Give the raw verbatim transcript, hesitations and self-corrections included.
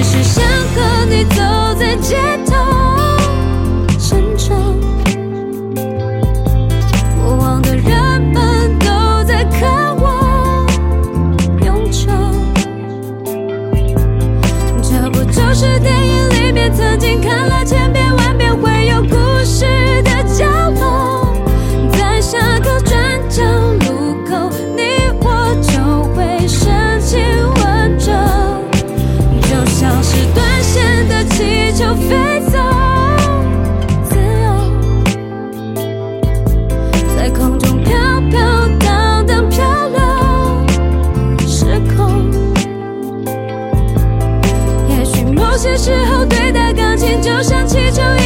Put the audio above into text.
是想和你走在街头，深州，过往的人们都在渴望永久。这不就是电影里面曾经看了千遍万遍会有故事的角落，在下个转角路口，你我就会深情吻着，就像是断线的气球飞走，自由在空中飘飘荡荡，漂流时空。也许某些时候对待感情就像气球一